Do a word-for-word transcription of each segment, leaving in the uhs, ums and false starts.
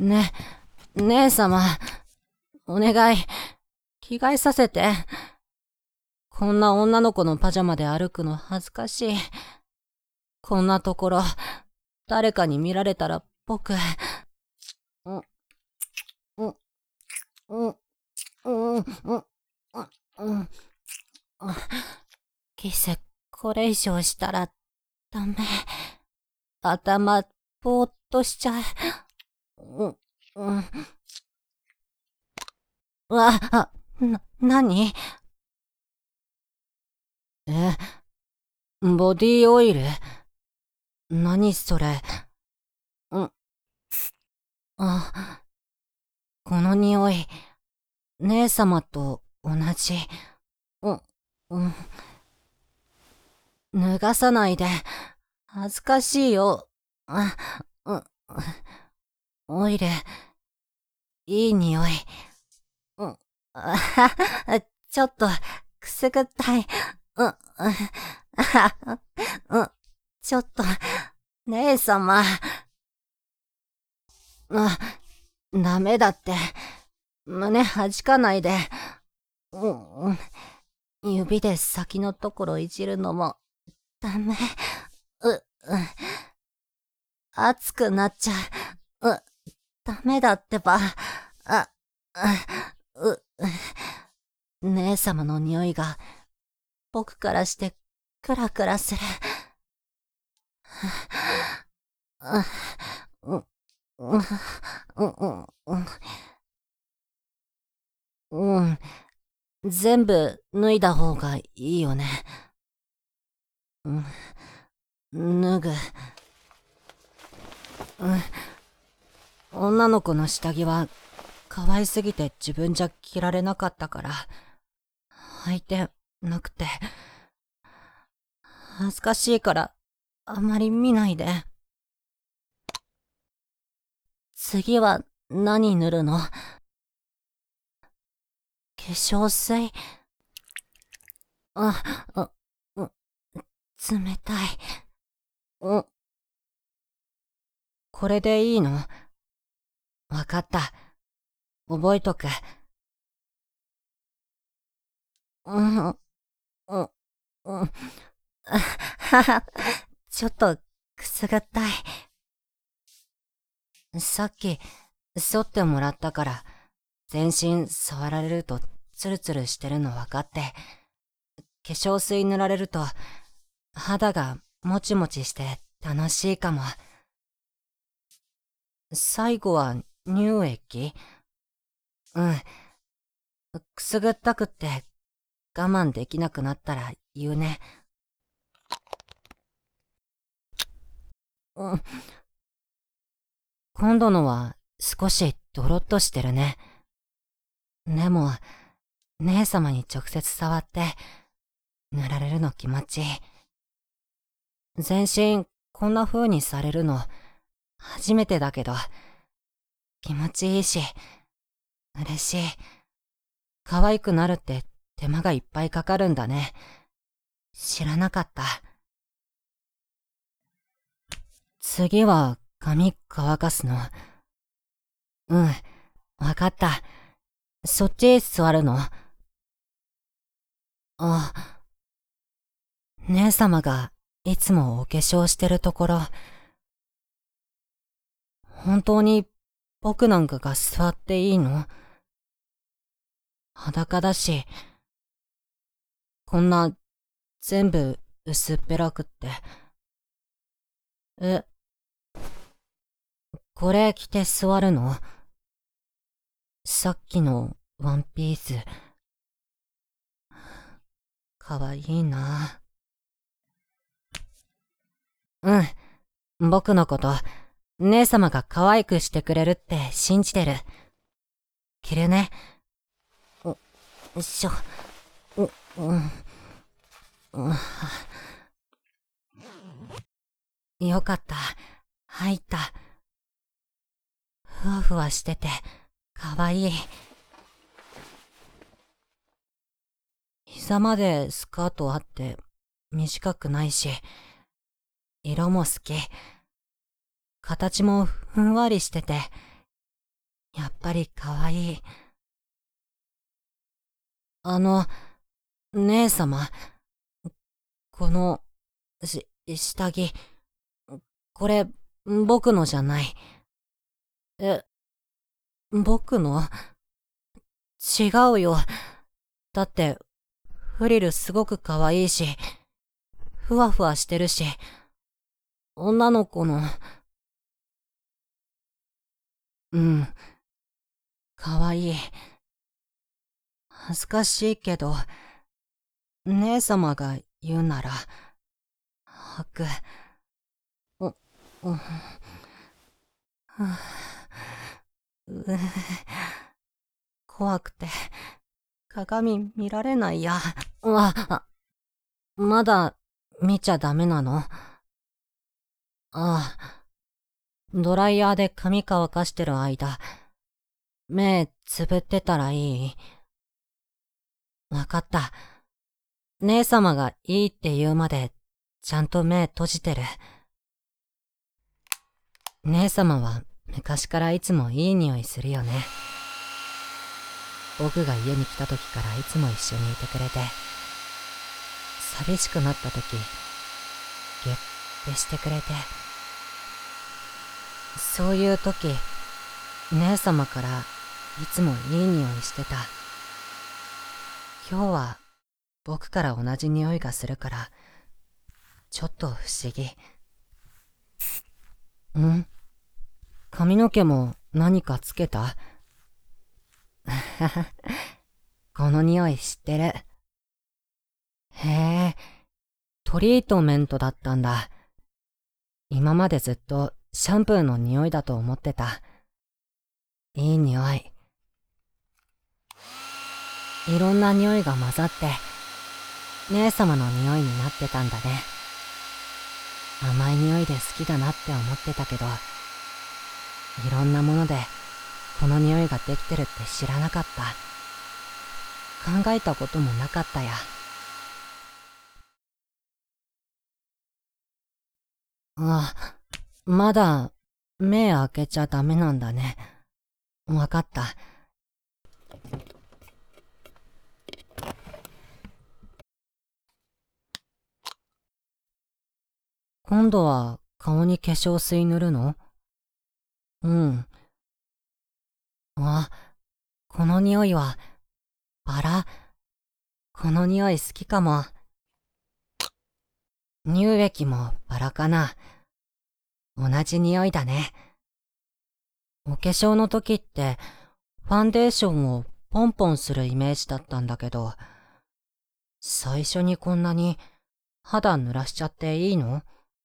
ね、姉様、お願い、着替えさせて。こんな女の子のパジャマで歩くの恥ずかしい。こんなところ、誰かに見られたら僕、うん、うん、うん、うん、うん、うん、キス、これ以上したら、ダメ。頭、ぼーっとしちゃう。うん、うん。わ、あ、な、なに？え、ボディオイル？何それ？うん、あ、この匂い、姉様と同じ。うん、うん。脱がさないで。恥ずかしいよ。あ、うん、オイル、いい匂い。うん、あはは、ちょっと、くすぐったい。うん、うん、あ、うん、ちょっと、姉様。あ、ダメだって。胸弾かないで。うん、うん、指で先のところいじるのも、ダメ。う、う、熱くなっちゃう。う、ダメだってば。あ、う、う、姉様の匂いが、僕からしてクラクラする。うん、うん、うん、うん、うん、全部脱いだ方がいいよね。うん、脱ぐ。うん、女の子の下着は可愛すぎて自分じゃ着られなかったから、履いてなくて、恥ずかしいからあまり見ないで。次は何塗るの？化粧水？あ、あ、うん、冷たい。うん、これでいいの？わかった。覚えとく。うん、うん、うん。あはは、ちょっとくすぐったい。さっき、剃ってもらったから、全身触られるとツルツルしてるの分かって、化粧水塗られると肌がもちもちして楽しいかも。最後は乳液？うん。くすぐったくって我慢できなくなったら言うね。うん。今度のは少しドロッとしてるね。でも、姉様に直接触って塗られるの気持ちいい。全身こんな風にされるの初めてだけど、気持ちいいし、嬉しい。可愛くなるって手間がいっぱいかかるんだね。知らなかった。次は髪乾かすの？うん、わかった。そっち座るの？あ、姉様がいつもお化粧してるところ、本当に僕なんかが座っていいの？裸だし、こんな全部薄っぺらくって。え、これ着て座るの？さっきのワンピース。かわいいな。うん、僕のこと、姉様が可愛くしてくれるって信じてる。着るね。よいしょ。う、うん、うん。よかった。入った。ふわふわしてて、かわいい。膝までスカートあって短くないし、色も好き。形もふんわりしててやっぱりかわいい。あの、姉様、この、し、下着、これ、僕のじゃない。え、僕の？違うよ。だって、フリルすごくかわいいし、ふわふわしてるし、女の子の、うん、かわいい。恥ずかしいけど、姉様が言うなら、履く。お、お、はぁ、う怖くて、鏡見られないや。わ、まだ見ちゃダメなの？ああ、ドライヤーで髪乾かしてる間、目つぶってたらいい？わかった。姉様がいいって言うまで、ちゃんと目閉じてる。姉様は昔からいつもいい匂いするよね。僕が家に来た時からいつも一緒にいてくれて、寂しくなった時、ゲッてしてくれて、そういう時、姉様からいつもいい匂いしてた。今日は僕から同じ匂いがするから、ちょっと不思議。ん？髪の毛も何かつけた？この匂い知ってる。へえ、トリートメントだったんだ。今までずっとシャンプーの匂いだと思ってた。いい匂い。いろんな匂いが混ざって、姉様の匂いになってたんだね。甘い匂いで好きだなって思ってたけど、いろんなものでこの匂いができてるって知らなかった。考えたこともなかったや。あ、まだ目開けちゃダメなんだね。わかった。今度は顔に化粧水塗るの？うん。あ、この匂いは、バラ。この匂い好きかも。乳液もバラかな。同じ匂いだね。お化粧の時って、ファンデーションをポンポンするイメージだったんだけど、最初にこんなに肌濡らしちゃっていいの？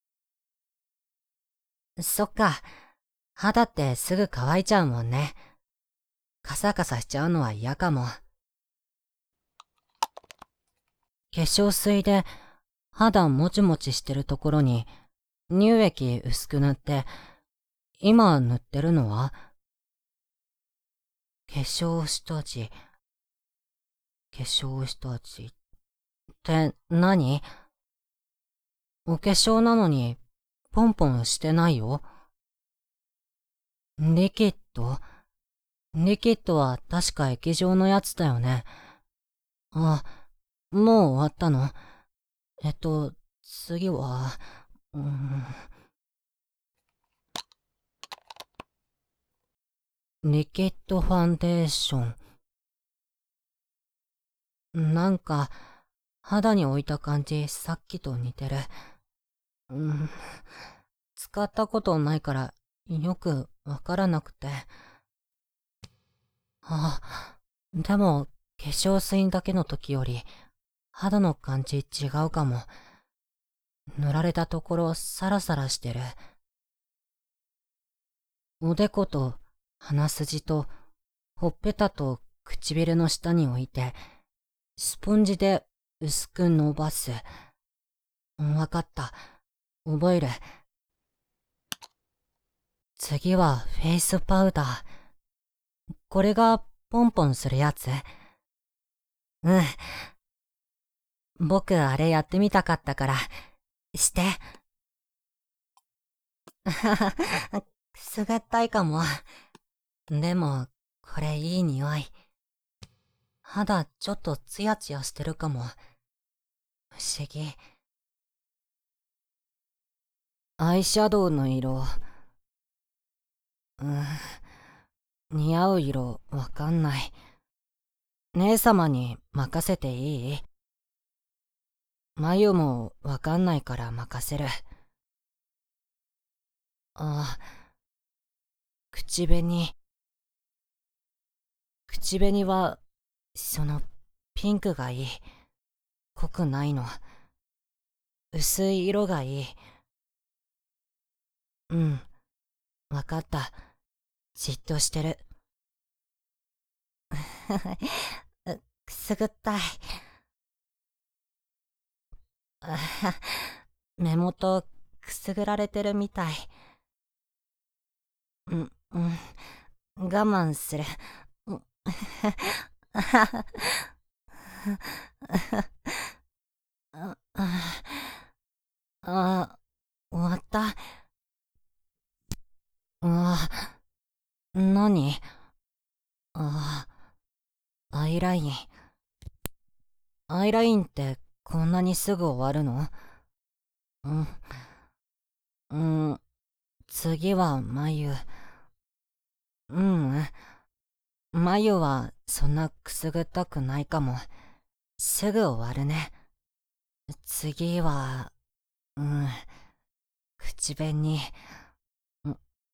そっか。肌ってすぐ乾いちゃうもんね。カサカサしちゃうのは嫌かも。化粧水で肌もちもちしてるところに乳液薄く塗って、今塗ってるのは化粧下地。化粧下地って何？お化粧なのにポンポンしてないよ。リキッド？リキッドは確か液状のやつだよね。あ、もう終わったの？えっと、次は、うーん、リキッドファンデーション。なんか、肌に置いた感じ、さっきと似てる。うん、使ったことないから、よくわからなくて。あ、でも、化粧水だけの時より、肌の感じ違うかも。塗られたところサラサラしてる。おでこと鼻筋とほっぺたと唇の下に置いて、スポンジで薄く伸ばす。わかった。覚える。次はフェイスパウダー。これがポンポンするやつ？うん。僕あれやってみたかったから、して。すがったいかも。 でも、これいい匂い。肌ちょっとツヤツヤしてるかも。不思議。アイシャドウの色。うーん。似合う色わかんない。姉様に任せていい？眉もわかんないから任せる。ああ、口紅。口紅は、その、ピンクがいい。濃くないの。薄い色がいい。うん、わかった。じっとしてる。くすぐったい。目元くすぐられてるみたい。うん、うん、我慢する。あ、あ、終わった。あ、何？あ、アイライン。アイラインってこんなにすぐ終わるの？うん。うん、次は眉。うん、眉はそんなくすぐったくないかも。すぐ終わるね。次は、うん、口紅。うん、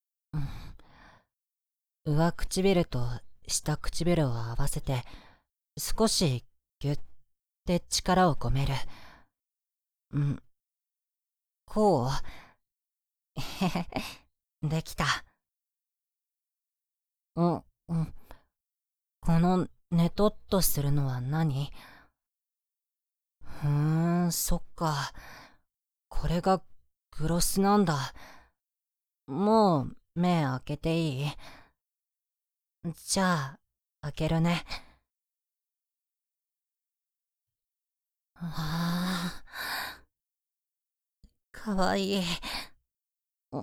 うん、上唇と下唇を合わせて、少しギュッて力を込める。うん、こう？へへ、できた。うん、うん。このネトっとするのは何？ふーん、そっか。これがグロスなんだ。もう目開けていい？じゃあ、開けるね。ああ、かわいい。うん、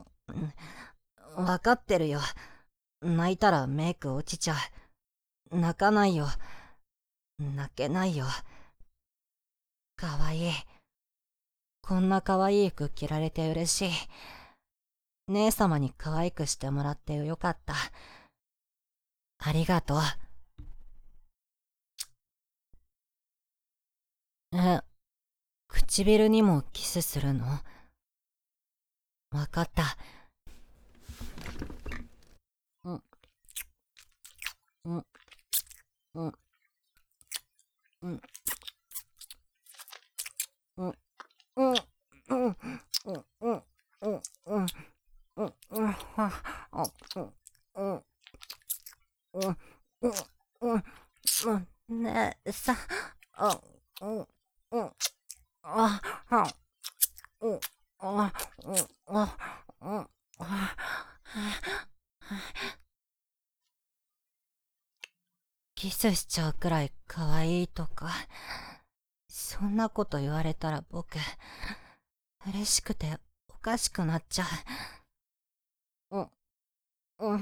わかってるよ。泣いたらメイク落ちちゃう。泣かないよ。泣けないよ。かわいい。こんなかわいい服着られて嬉しい。姉様に可愛くしてもらってよかった。ありがとう。え、唇にもキスするの？わかった。うん、うん、うん、うん、うん、うん、うん、うん、うん、うん、うん、うん、うん、うん、うん、うん、うん、ねえさ、あ、うん、うん、あ、は、うん、あ、うん、あ、うん、あ、キスしちゃうくらい可愛いとか、そんなこと言われたら僕、嬉しくておかしくなっちゃう。うん、うん、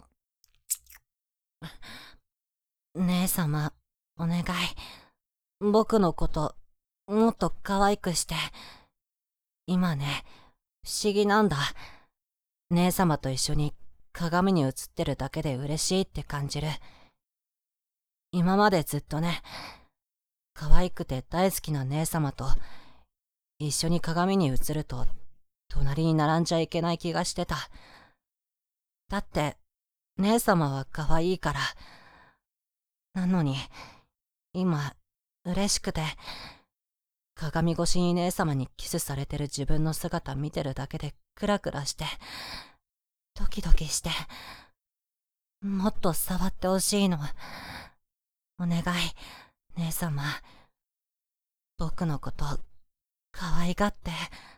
うん。姉様、お願い。僕のこと、もっと可愛くして。今ね、不思議なんだ。姉様と一緒に鏡に映ってるだけで嬉しいって感じる。今までずっとね、可愛くて大好きな姉様と一緒に鏡に映ると隣に並んじゃいけない気がしてた。だって姉様は可愛いから。なのに今嬉しくて、鏡越しに姉様にキスされてる自分の姿見てるだけでクラクラして、ドキドキして、もっと触ってほしいの。お願い、姉様。僕のこと可愛がって。